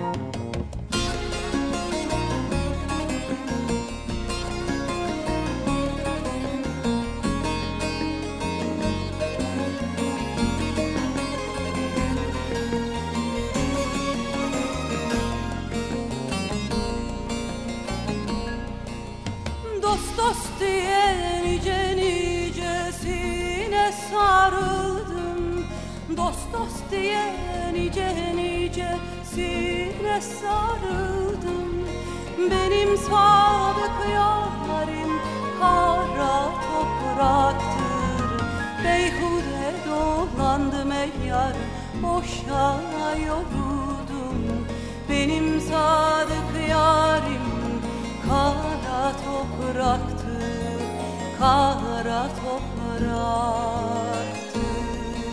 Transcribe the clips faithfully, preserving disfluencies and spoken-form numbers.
Dost dost diye nice nicesine sarıldım. Dost dost diye nice nicesine sarıldım. Benim sadık yarim kara topraktır. Beyhude dolandım ey yar, boşa yoruldum. Benim sadık yarim kara topraktır, kara topraktır.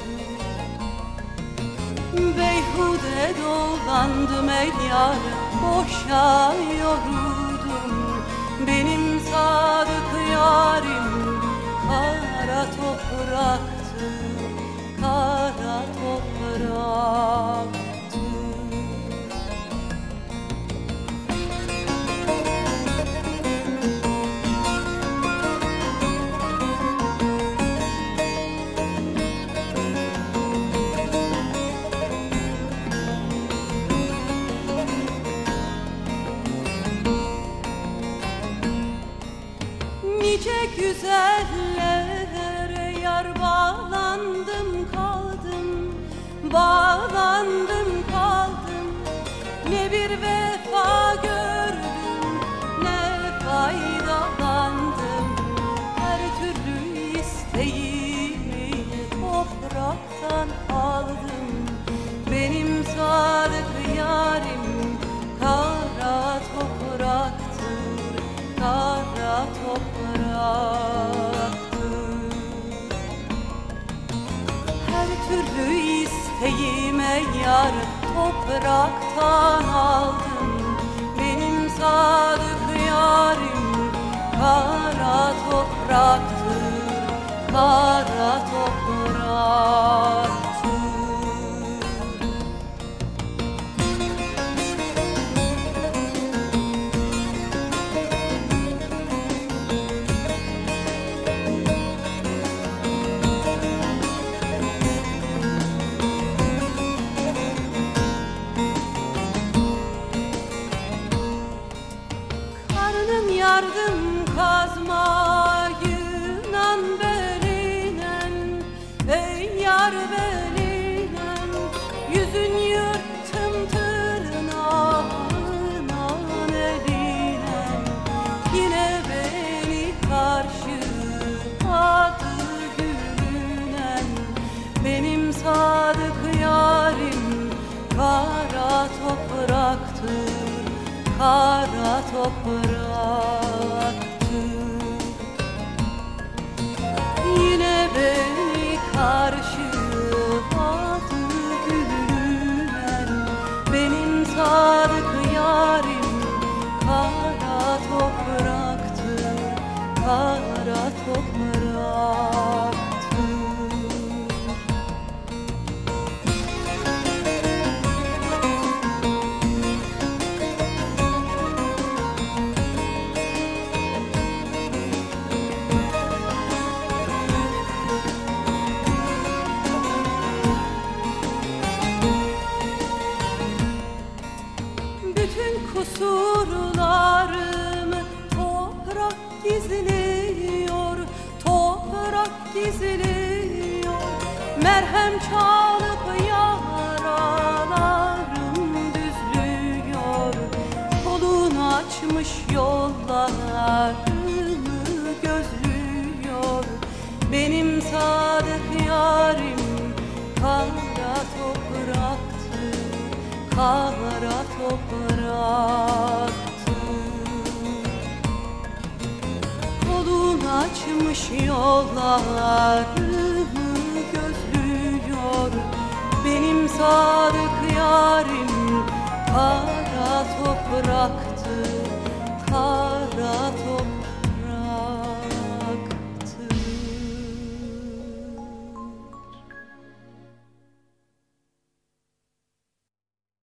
Beyhude dolandım ey yar, boşa yoruldum. Benim sadık yarim kara topraktır, kara topraktır. Nice güzellere yar bağlandım kaldım, bağlandım kaldım. Ne bir vefa gördüm, ne faydalandım. Her türlü isteğimi topraktan aldım. Benim sadık yarim kara topraktır, kara topraktır. Her türlü isteğime yar topraktan aldım. Benim sadık yarim kara topraktır, kara topraktır. Yardım kazmayınan belinen, ey yar belinen. Yüzün yırttım tırnağından elinen. Yine beni karşı adı gülünen. Benim sadık yarim kara topraktır, kara topraktır. Yine beni karşı adı gülünen. Benim sadık yarim kara topraktır, kara topraktır. Kusurlarımı toprak gizliyor, toprak gizliyor. Merhem çalıp yaralarım düzlüyor. Kolunu açmış yollarımı gözlüyor. Benim sadık yarim kara topraktır, kara topraktır. Kolunu açmış yollarımı gözlüyor. Benim sadık yarim